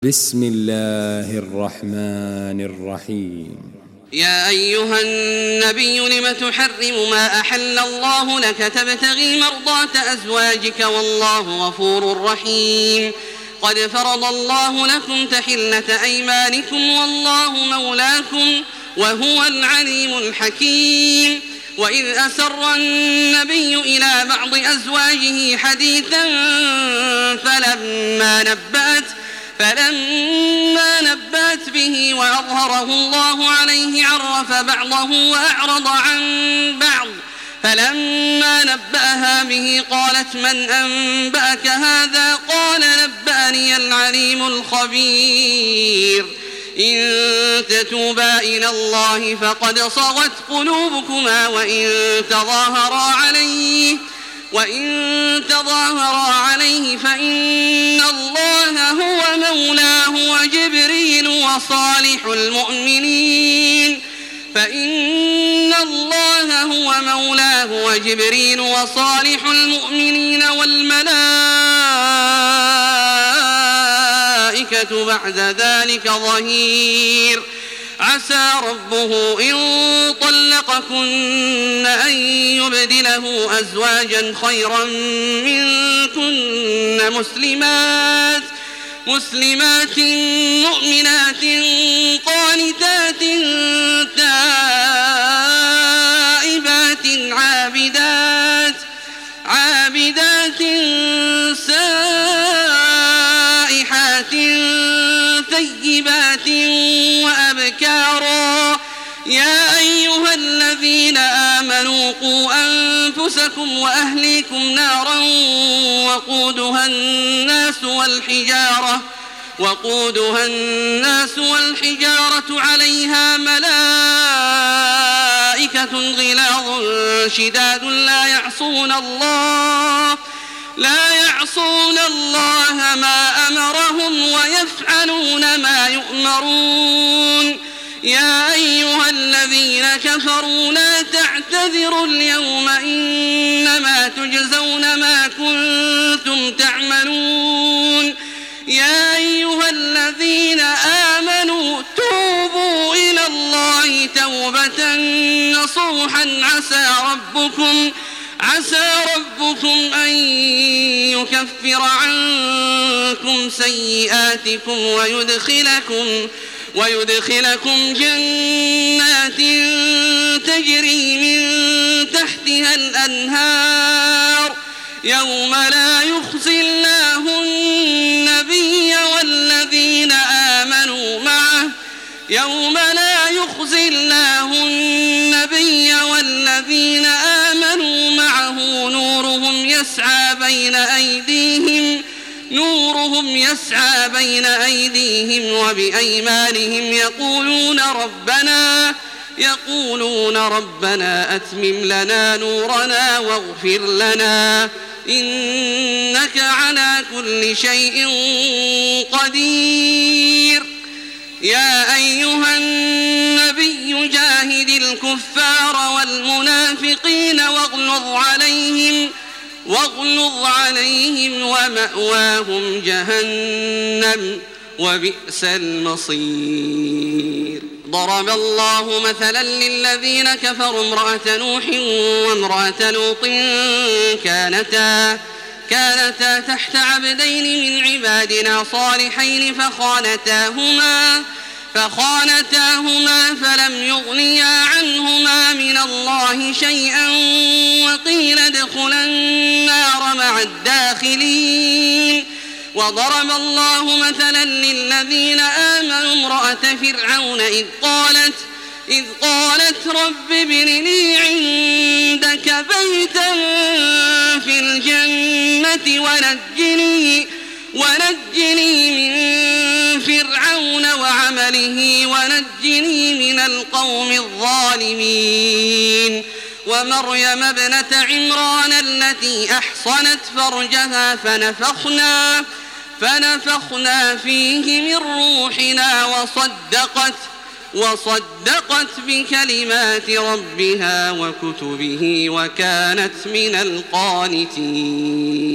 بسم الله الرحمن الرحيم. يا أيها النبي لم تحرم ما أحل الله لك تبتغي مرضات أزواجك والله غفور رحيم. قد فرض الله لكم تحلة أيمانكم والله مولاكم وهو العليم الحكيم. وإذ أسر النبي إلى بعض أزواجه حديثا فلما نبأت به وأظهره الله عليه عرف بعضه وأعرض عن بعض. فلما نبأها به قالت من أنبأك هذا؟ قال نبأني العليم الخبير. إن تتوبا إلى الله فقد صغت قلوبكما وإن تظاهرا عليه فإن الله هو مولاه وجبريل وصالح المؤمنين والملائكة بعد ذلك ظهير. عسى ربه إن طلقكن أن يبدله أزواجا خيرا منكن مسلمات مؤمنات قانتات تائبات عابدات سائحات ثيبات وأبكارا. يا أيها الذين آمنوا قوا أنفسكم وأهليكم نارا وقودها الناس والحجارة عليها ملائكة غلاظ شداد لا يعصون الله ما أمرهم ويفعلون ما يؤمرون. يا أيها الذين كفروا لا تعتذروا اليوم إنما تجزون ما كنتم تعملون. يا أيها الذين آمنوا توبوا إلى الله توبة نصوحا عسى ربكم أن يكفر عنكم سيئاتكم ويدخلكم جنات تجري من تحتها الأنهار يوم لا يخزي الله النبي والذين آمنوا معه نورهم يسعى بين أيديهم وبأيمانهم يقولون ربنا أتمم لنا نورنا واغفر لنا إنك على كل شيء قدير. يا أيها النبي جاهد الكفار والمنافقين واغلظ عليهم ومأواهم جهنم وبئس المصير. ضرب الله مثلا للذين كفروا امرأة نوح وامرأة لوط كانتا تحت عبدين من عبادنا صالحين فخانتاهما فلم يغنيا عنهما من الله شيئا وقيل ادخلا النار مع الداخلين. وضرب الله مثلا للذين آمنوا امرأة فرعون إذ قالت رب ابن لي عندك بيتا في الجنة ونجني من فرعون وعمله ونجني من القوم الظالمين. ومريم ابنة عمران التي أحصنت فرجها فنفخنا فيه من روحنا وصدقت بكلمات ربها وكتبه وكانت من القانتين.